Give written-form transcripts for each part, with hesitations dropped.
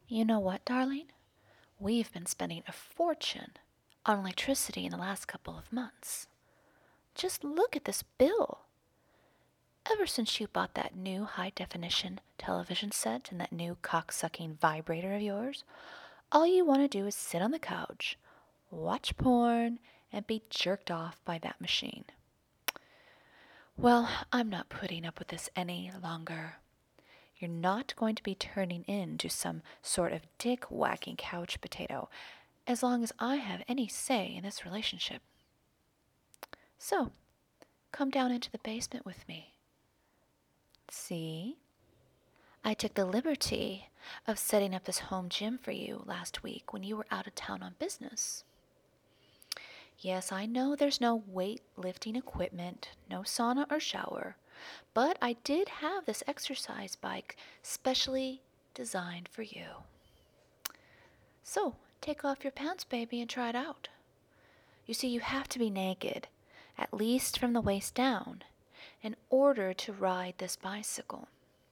You know what, darling? We've been spending a fortune on electricity in the last couple of months. Just look at this bill. Ever since you bought that new high definition television set and that new cock-sucking vibrator of yours, all you want to do is sit on the couch, watch porn, and be jerked off by that machine. Well, I'm not putting up with this any longer. You're not going to be turning into some sort of dick whacking couch potato as long as I have any say in this relationship. So, come down into the basement with me. See? I took the liberty of setting up this home gym for you last week when you were out of town on business. Yes, I know there's no weightlifting equipment, no sauna or shower, but I did have this exercise bike specially designed for you. So, take off your pants, baby, and try it out. You see, you have to be naked, at least from the waist down, in order to ride this bicycle.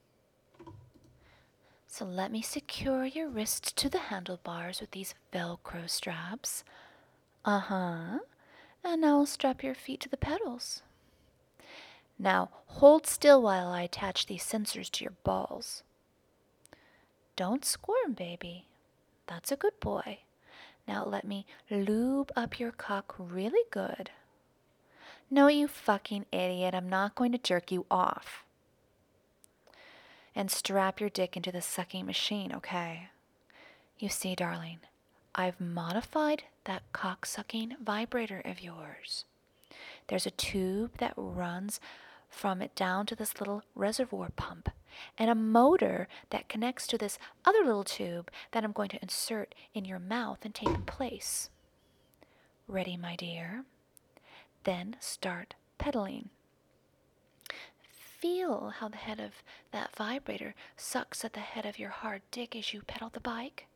So let me secure your wrists to the handlebars with these Velcro straps. Uh-huh. And now I'll strap your feet to the pedals. Now hold still while I attach these sensors to your balls. Don't squirm, baby. That's a good boy. Now let me lube up your cock really good. No, you fucking idiot. I'm not going to jerk you off. And strap your dick into the sucking machine, okay? You see, darling, I've modified that cock-sucking vibrator of yours. There's a tube that runs from it down to this little reservoir pump, and a motor that connects to this other little tube that I'm going to insert in your mouth and tape in place. Ready, my dear? Then start pedaling. Feel how the head of that vibrator sucks at the head of your hard dick as you pedal the bike.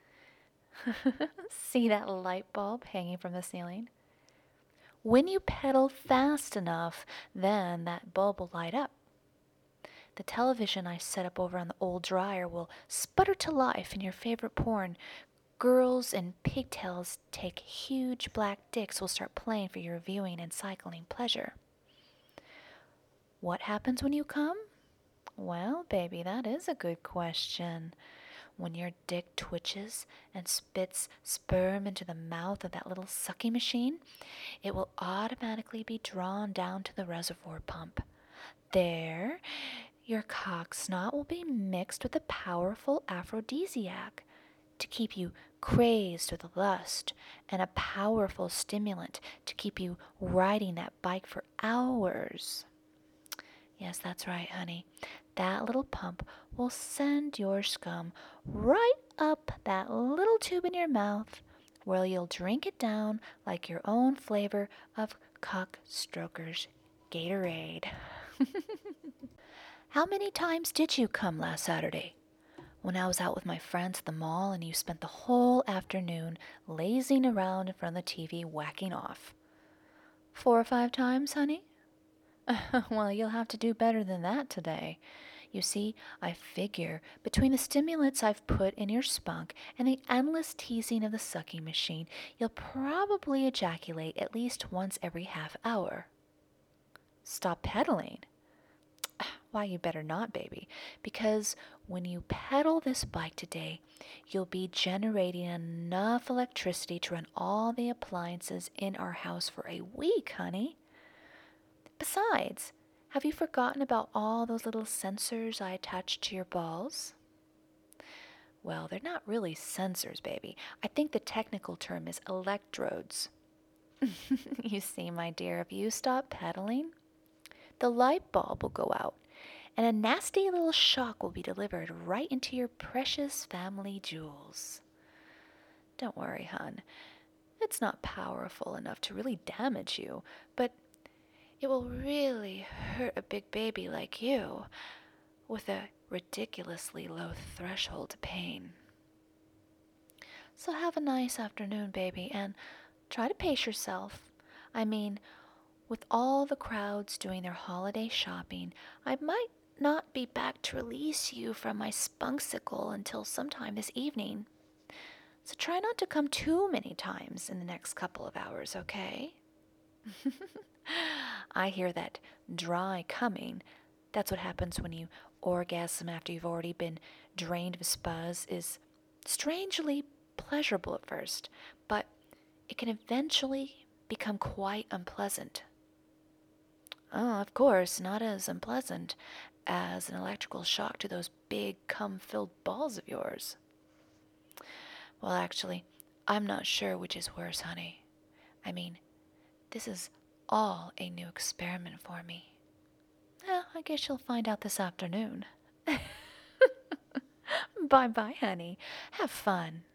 See that light bulb hanging from the ceiling? When you pedal fast enough, then that bulb will light up. The television I set up over on the old dryer will sputter to life in your favorite porn. Girls in pigtails take huge black dicks will start playing for your viewing and cycling pleasure. What happens when you come? Well, baby, that is a good question. When your dick twitches and spits sperm into the mouth of that little sucking machine, it will automatically be drawn down to the reservoir pump. There, your cock snot will be mixed with a powerful aphrodisiac to keep you crazed with lust and a powerful stimulant to keep you riding that bike for hours. Yes, that's right, honey. That little pump will send your scum right up that little tube in your mouth where you'll drink it down like your own flavor of cock stroker's Gatorade. How many times did you come last Saturday? When I was out with my friends at the mall and you spent the whole afternoon lazing around in front of the TV whacking off. 4 or 5 times, honey? Well, you'll have to do better than that today. You see, I figure between the stimulants I've put in your spunk and the endless teasing of the sucking machine, you'll probably ejaculate at least once every half hour. Stop pedaling. Why, you better not, baby, because when you pedal this bike today, you'll be generating enough electricity to run all the appliances in our house for a week, honey. Besides, have you forgotten about all those little sensors I attached to your balls? Well, they're not really sensors, baby. I think the technical term is electrodes. You see, my dear, if you stop pedaling, the light bulb will go out, and a nasty little shock will be delivered right into your precious family jewels. Don't worry, hon. It's not powerful enough to really damage you, but it will really hurt a big baby like you with a ridiculously low threshold to pain. So have a nice afternoon, baby, and try to pace yourself. I mean, with all the crowds doing their holiday shopping, I might not be back to release you from my spunksicle until sometime this evening. So try not to come too many times in the next couple of hours, okay? I hear that dry coming. That's what happens when you orgasm after you've already been drained of spuzz is strangely pleasurable at first, but it can eventually become quite unpleasant. Oh, of course, not as unpleasant as an electrical shock to those big cum-filled balls of yours. Well, actually, I'm not sure which is worse, honey. I mean, this is all a new experiment for me. Well, I guess you'll find out this afternoon. Bye bye, honey. Have fun.